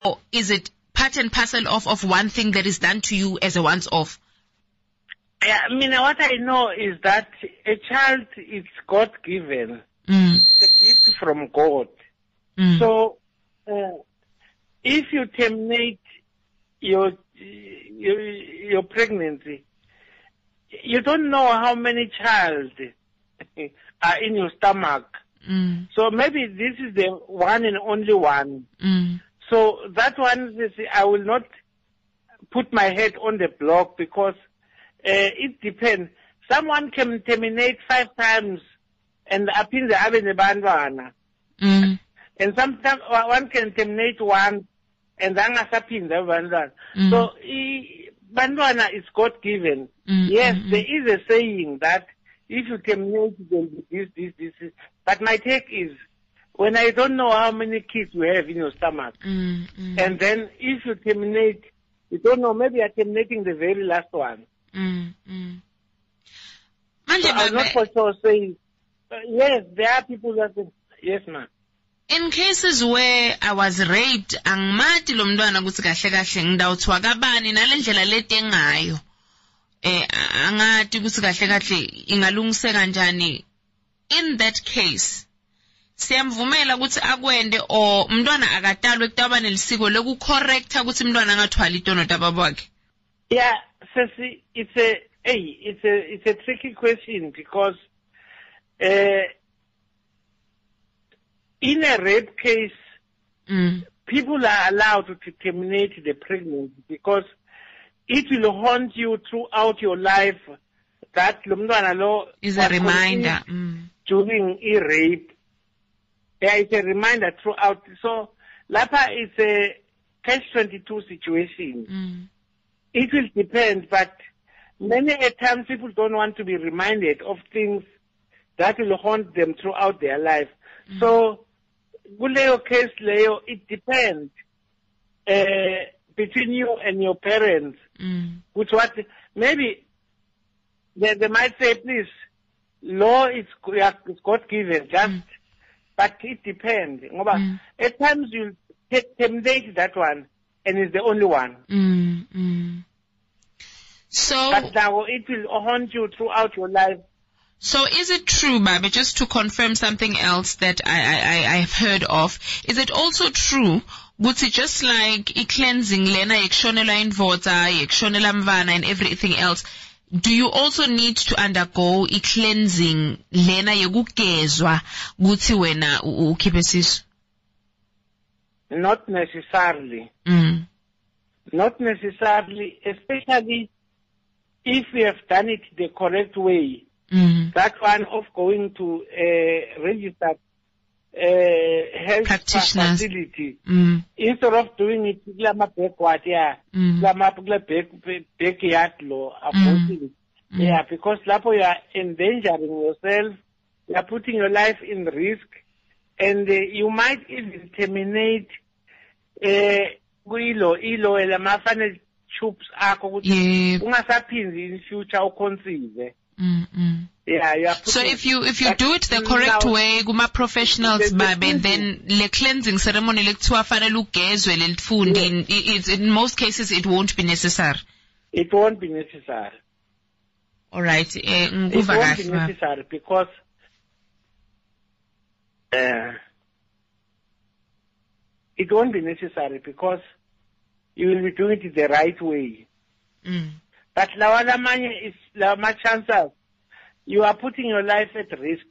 or is it part and parcel of one thing that is done to you as a once-off? I mean, what I know is that a child is God-given. It's a gift from God. So, if you terminate your pregnancy, you don't know how many child are in your stomach. So maybe this is the one and only one. So that one, I will not put my head on the block because it depends. Someone can terminate 5 times and appeal the Abene Bandwana. And sometimes one can terminate once and then appeal the Bandwana. So Bandwana is God given. Yes, there is a saying that if you terminate, there will be this. But my take is, when I don't know how many kids you have in your stomach, and then if you terminate, you don't know, maybe you're terminating the very last one. So I'm not for sure saying, yes, there are people that say, yes, ma'am. In cases where I was raped, angimati lo mntwana ukuthi kahle kahle ngidawuthwa kabani nalendlela lete ngayo. Angati ukuthi kahle kahle ingalungiseka kanjani. In that case, siyamvumela ukuthi akwende or mntwana akatalwe kutaba nelisiko lokucorrecta ukuthi mntwana angathwali itono tababwakhe. Yeah, Sesi, it's a tricky question because in a rape case, people are allowed to terminate the pregnancy because it will haunt you throughout your life. That lumntwana lo is a reminder during a rape. Yeah, it's a reminder throughout. So, Lapa is a catch-22 situation. It will depend, but many a times people don't want to be reminded of things that will haunt them throughout their life. So, Guleo case, Leo, it depends between you and your parents. Which what maybe they might say, please, law is God given, just, but it depends. At times you terminate that one, and it's the only one. So, but now it will haunt you throughout your life. So is it true, Baba, just to confirm something else that I've heard of, is it also true, Guti, just like cleansing lena yekshonela invota, yekshonela mvana and everything else, do you also need to undergo cleansing lena yekugezwa guti wena ukhiphe sisu? Not necessarily. Not necessarily, especially if we have done it the correct way. That one of going to registered health facility. Instead of doing it backward, backyard law, yeah, because lapo you are endangering yourself, you are putting your life in risk, and you might even terminate ilo elamafane tubes akho ukuthi ungasaphindi in future uconceive. Yeah, so if you do it the correct way, kuma professionals babe, then le cleansing ceremony lekuthiwa fanele ugezwe lelifundi, in most cases it won't be necessary. It won't be necessary. All right. It won't be necessary because it won't be necessary because you will be doing it the right way. But my chances, you are putting your life at risk.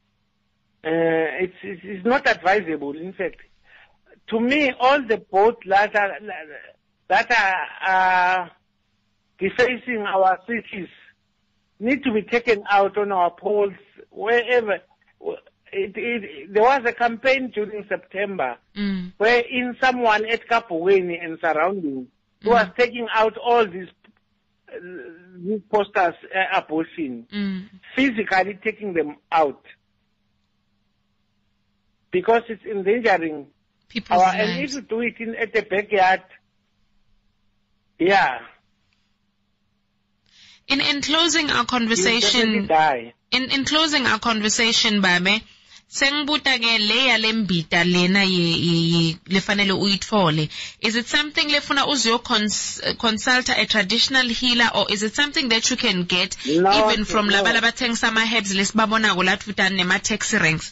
It's not advisable. In fact, to me, all the boats that are defacing our cities need to be taken out on our poles wherever. There was a campaign during September where in someone at Kapuweni and surrounding who was taking out all these posters abortion, physically taking them out because it's endangering people's lives. And if you do it at the backyard, yeah. In closing our conversation, die. In closing our conversation, Babe, sengibuta ke leya lembita lena lefanele uyithole, is it something lefuna uzo consult a traditional healer, or is it something that you can get even from laba labathengisa ama herbs lesibabonako latfuta nema taxi ranks?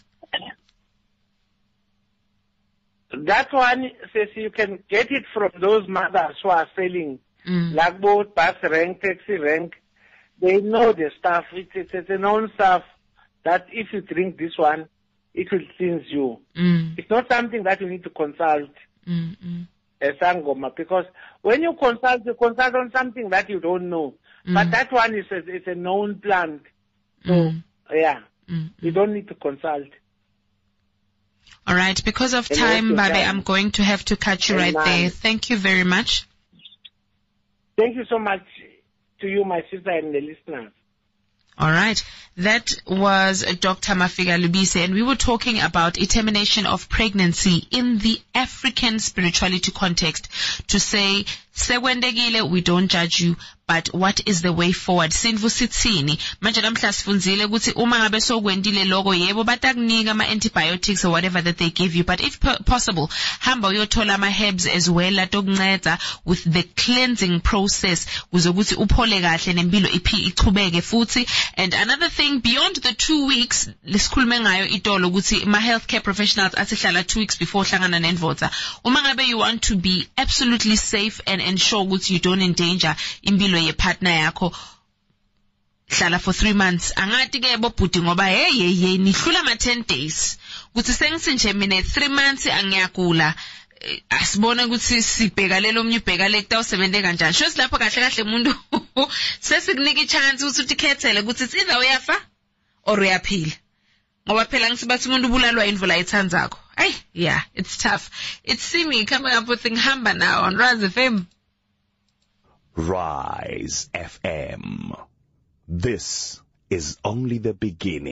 That one says you can get it from those mothers who are selling like both bus rank, taxi rank. They know the stuff. It's a known stuff that if you drink this one, it will cleanse you. It's not something that you need to consult a sangoma, because when you consult on something that you don't know. But that one is a known plant. So, you don't need to consult. All right, because of time, Babe, I'm going to have to cut you right there. Thank you very much. Thank you so much to you, my sister, and the listeners. All right. That was Dr. Mafika Lubise, and we were talking about a termination of pregnancy in the African spirituality context, to say, sekwendekile, we don't judge you, but what is the way forward? Sinvu sitsini. Manje namhla sifunzile ukuthi uma ngabe sokwendile lokho yebo batakunika ama antibiotics or whatever that they give you, but if possible, hamba uyothola ama herbs as well atokunceda with the cleansing process uzokuthi uphole kahle nempilo ichubeke futhi. And another thing, beyond the 2 weeks lesikhulume ngayo itolo ukuthi ma healthcare professionals asihlala 2 weeks before hlangana nendvodza, uma ngabe you want to be absolutely safe and ensure ukuthi you don't endanger impilo ye partner yakho, hlala for 3 months. Angati ke bobhuti ngoba hey nihlula ma 10 days ukuthi sengisinje mina 3 months angiyakula, asibone ukuthi sibhekalele omnye ubhekale kutawusebenze kanjani. Shosi lapho kahle kahle umuntu sesikunika ichance ukuthi ukhethele ukuthi it's either uyafa or uyaphila, ngoba phela ngisibathi umuntu ubulalwa indvola ethandzako. Hey, yeah, it's tough. It's Simi coming up with Ngihamba now on Rise FM. Rise FM. This is only the beginning.